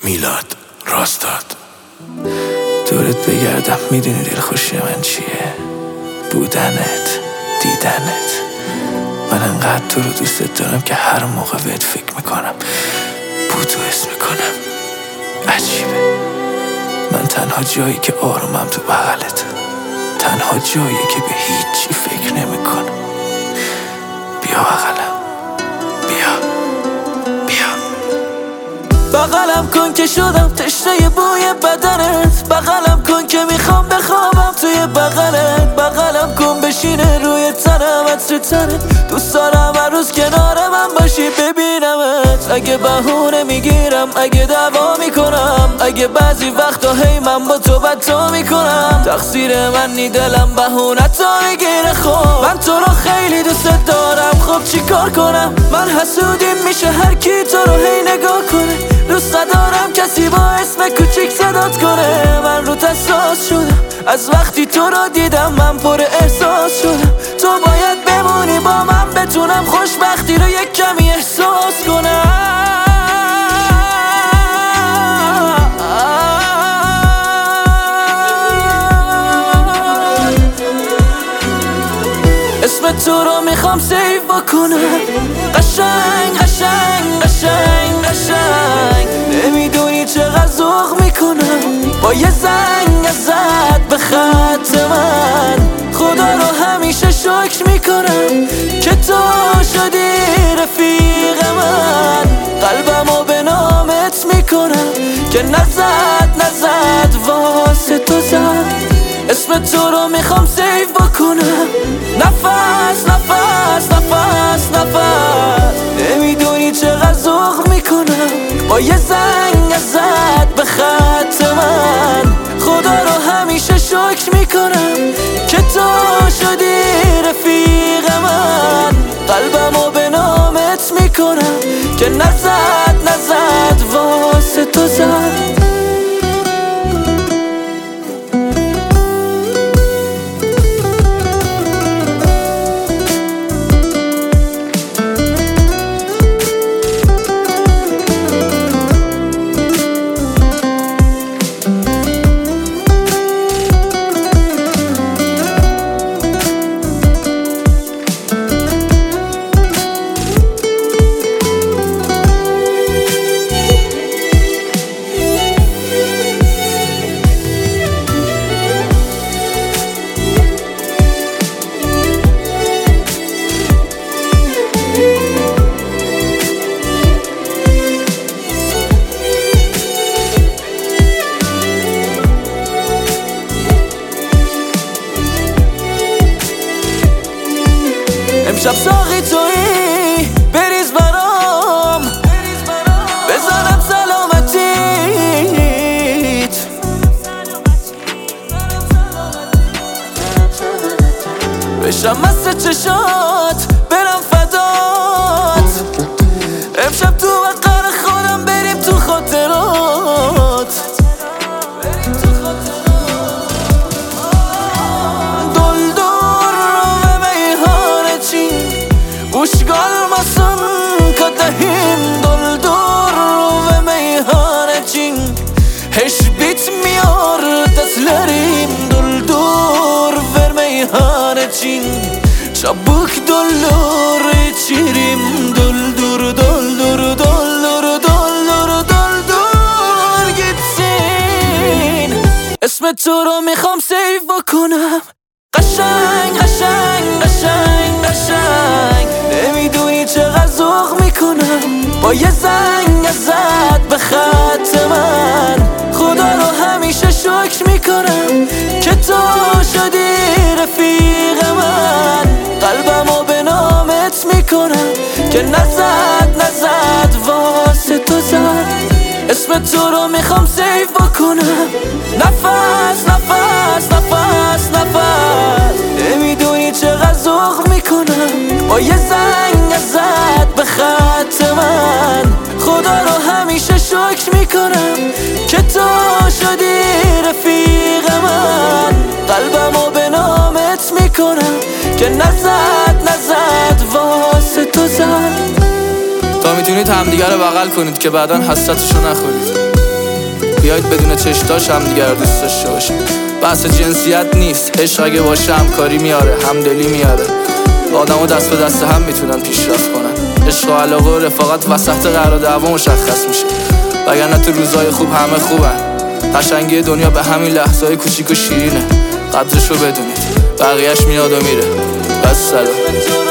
میلاد راستاد. دورت بگردم میدونی دلخوشی من چیه؟ بودنت، دیدنت. من انقدر تو رو دوست دارم که هر موقع بهت فکر میکنم بودو حس میکنم. عجیبه، من تنها جایی که آرومم تو بغلت، تنها جایی که به هیچی فکر نمیکنم. بیا بغلم، بیا بغلم کن که شدم تشنه بوی بدنت. بغلم کن که میخوام بخوابم توی بغلت. بغلم کن بشینه روی تنم عطر تنت. دوست دارم هر روز کنار من باشی ببینمت. اگه بهونه میگیرم، اگه دعوا میکنم، اگه بعضی وقتا هی من با تو بدتا میکنم، تقصیر من نی دلم بهونه تا میگیره. خب من تو رو خیلی دوست دارم، خب چی کار کنم؟ من حسودیم میشه هر کی تو رو هی نگاه کنه. دوست ندارم کسی با اسم کوچیک صدات کنه. من رو حساس شدم از وقتی تو رو دیدم، من پر احساس شدم. تو باید بمونی با من بتونم خوشبختی رو یک کمی احساس کنم. اسم تو رو میخوام سیو بکنم. قشنگ قشنگ قشنگ قشنگ، نمیدونی چقدر ذوق میکنم با یه زنگ ازت به خط من. خدا رو همیشه شکر میکنم که تو شدی رفیق من. قلبمو به نامت میکنم که نزد واسه تو زد. اسم تو رو میخوام سیو بکنم. نفس نفس نفس نفس، نمیدونی چقدر ذوق میکنم با یه زنگ ازت به خط من. خدا رو همیشه شکر میکنم که تو شدی رفیق من. قلبمو به نامت میکنم که نزد واسه تو زد. امشب ساقی تویی بریز برام، بزنم سلامتیت، بشم مست چشات برم فدات. امشب تو وقر خودم بریم تو خاطرات. Ushgalmasın kadehin doldur ve meyhanecin. Hiç bitmiyor dertlerim, doldur ver meyhanecin. Çabuk doldur içerim, doldur doldur doldur doldur doldur gitsin. اسم تو رو میخوام سیو بکنم. قشنگ قشنگ قشنگ قشنگ، نمیدونی چقدر ذوق میکنم با یه زنگ ازت به خط من. خدا رو همیشه شکر میکنم که تو شدی رفیق من. قلبمو به نامت میکنم که نزد واسه تو زد. اسم تو رو میخوام سیو بکنم. نفس نفس نفس نفس، نمیدونی چقدر ذوق میکنم با یه زنگ ازت به خط من. خدا رو همیشه شکر میکنم که تو شدی رفیق من. قلبمو به نامت میکنم که نزد واسه تو زد. تا میتونید همدیگه رو بغل کنید که بعداً حسرتشو نخورید. بیایید بدون چشتاش هم دیگر دوست داشته باشیم. بحث جنسیت نیست، عشق اگه باشه همکاری میاره، همدلی میاره. آدمو دست به دست هم میتونن پیشرفت کنن. عشق و علاقه و رفاقت وسط قرار دعوا مشخص میشه، وگرنه تو روزای خوب همه خوبن. قشنگی دنیا به همین لحظه‌های کوچیک و شیرینه. قدرشو بدونید، بقیه‌اش میاد و میره. بس سلام.